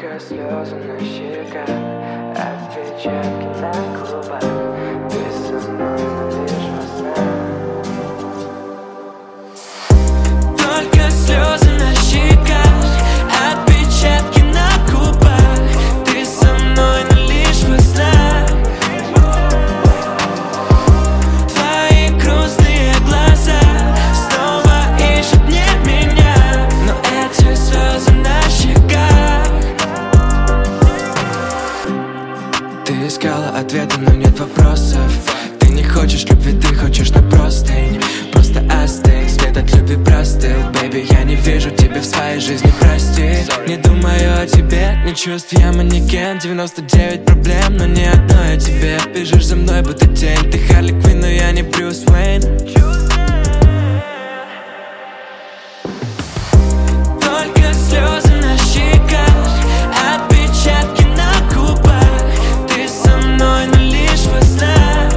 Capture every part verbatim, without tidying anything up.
Только слезы на щеках, отпечатки на губах. Ты со мной лишь во снах. Только слезы на щеках, отпечатки на губах. Ты со мной, но лишь во снах. Твои грустные глаза снова ищут не меня, но эти слезы на щеках. Ты искала ответы, но нет вопросов. Ты не хочешь любви, ты хочешь на простынь. Просто остынь, след от любви простыл. Бэйби, я не вижу тебя в своей жизни, прости. Не думаю о тебе, не чувств, я манекен. девяносто девять проблем, но ни одной о тебе. Бежишь за мной, будто тень. Ты Харли Квинн, но я не Брюс Уэйн. Только слезы на щеках, отпечатки на губах. Ты со мной, но лишь во снах.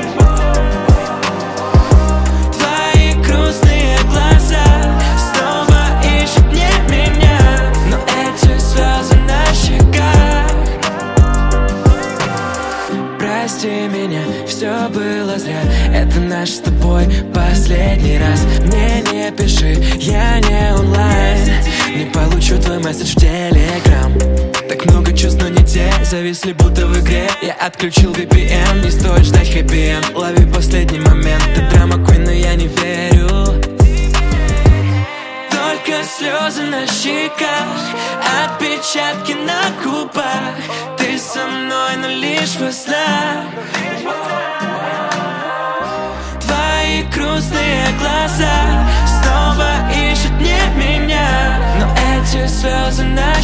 Твои грустные глаза снова ищут не меня, но эти слезы на щеках. Прости меня, все было зря. Это наш с тобой последний раз. Мне не пиши, я не онлайн. Не получу твой месседж в Телеграм. Так много чувств, но не те, зависли будто в игре. Я отключил ви пи эн, не стоит ждать хэппи-энд. Лови последний момент, ты драма квин, но я не верю. Только слезы на щеках, отпечатки на губах. Ты со мной, но лишь во снах. Твои грустные глаза снова ищут не меня, но эти слезы на